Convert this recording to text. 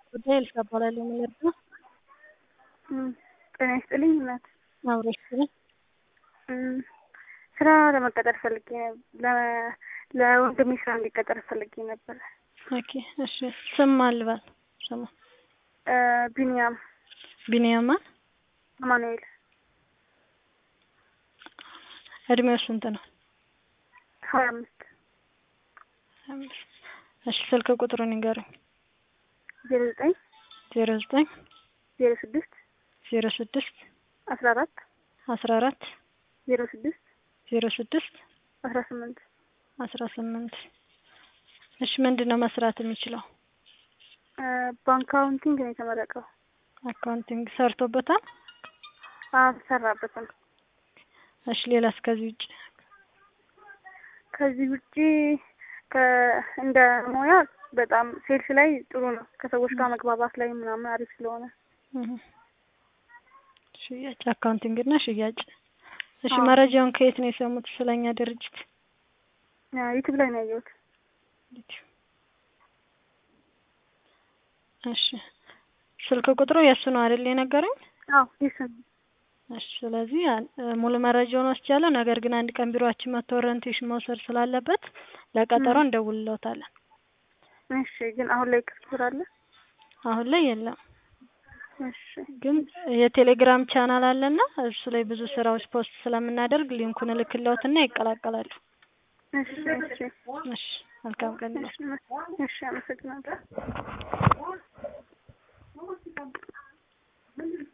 ጉዳይ እባላለሁ ማለት ነው። ጤና ይስጥልኝ እናት። አብሮሽ ስለ ስራ ለመቀጠር ፈልጌ ለወንድሜ ስራ እንዲቀጠር ፈልጌ ነበር። ኦኬ እሺ። ስም አልባል ስሙ ቢኒያም ቢኒያማ አማኑኤል። እድሜው ስንት ነው? 25 እሺ። ስልክ ቁጥሩን ይንገሩኝ። 09 09 06 06 14 14 06 06 18 18 እሺ። ምንድነው መስራት የሚችለው? በአካውንቲንግ ነው የተመረቀው። አካውንቲንግ ሰርቶበታል? ሰራበታል። እሺ። ሌላስ ከዚህ ውጪ እንደ ሙያ በጣም ሴልስ ላይ ጥሩ ነው። ከሰዎች ጋር መግባባት ላይ ምናምን አሪፍ ስለሆነ ሽያጭ፣ አካውንቲንግ እና ሽያጭ። እሺ። መረጃውን ከየት ነው የሰሙት ስለኛ ድርጅት? ዩቲዩብ ላይ ነው ያየሁት። እሺ። ስልክ ቁጥሩ የሱ ነው አይደል የነገረኝ? አዎ የሱ ነው። እሺ። ስለዚህ ሙሉ መረጃውን ወስጃለሁ። ነገር ግን አንድ ቀን ቢሮአችን መጥቶ ኦሪንቴሽን መውሰድ ስላለበት ለቀጠሮ እንደውልልዎታለን። እሺ። ግን አሁን ላይ ቅጥር አለ? አሁን ላይ የለም። እሺ። ግን የቴሌግራም ቻናል አለና እሱ ላይ ብዙ ስራዎች ፖስት ስለምናደርግ ሊንኩን እልክልዎትና ይቀላቀላሉ። እሺ። እሺ። መልካም ቀን። እሺ። አመሰግናለሁ።